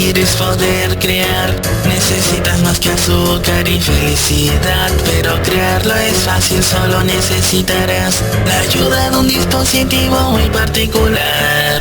iris poder crear. Necesitas más que azúcar y felicidad, pero crearlo es fácil, solo necesitarás la ayuda de un dispositivo muy particular.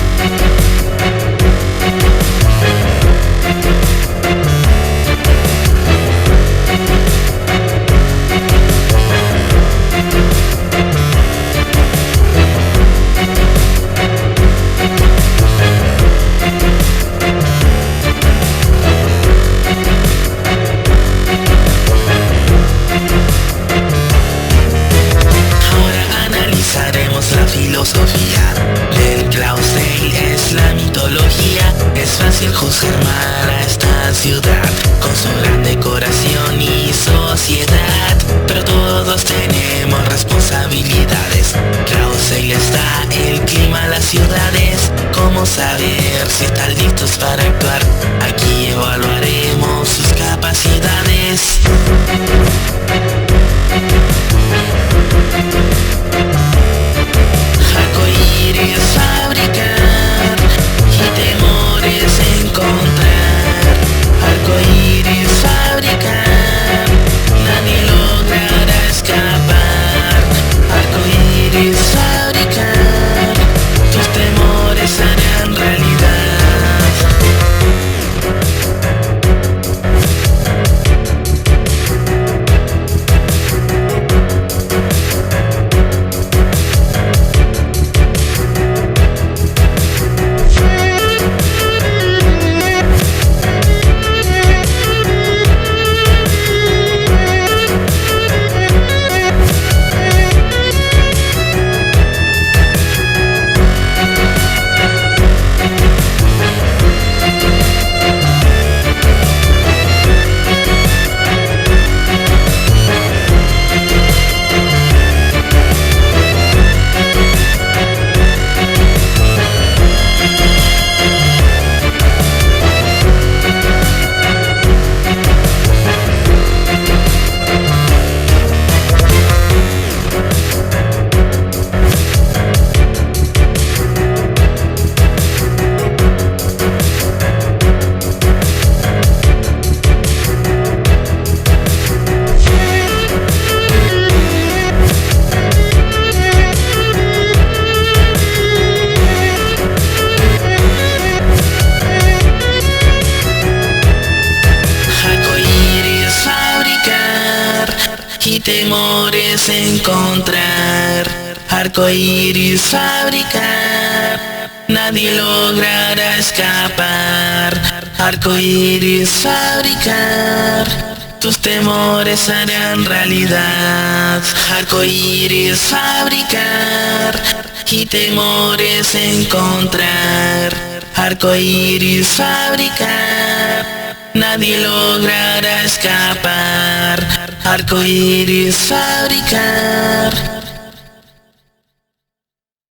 La filosofía del Klausel es la mitología. Es fácil juzgar mal a esta ciudad con su gran decoración y sociedad, pero todos tenemos responsabilidades. Klausel está el clima, las ciudades. ¿Cómo saber si están listos para actuar? Aquí evaluaremos sus capacidades. Y temores encontrar, arcoíris fabricar, nadie logrará escapar. Arcoíris fabricar, tus temores harán realidad. Arcoíris fabricar y temores encontrar. Arcoíris fabricar, nadie logrará escapar. Arcoíris fabricar.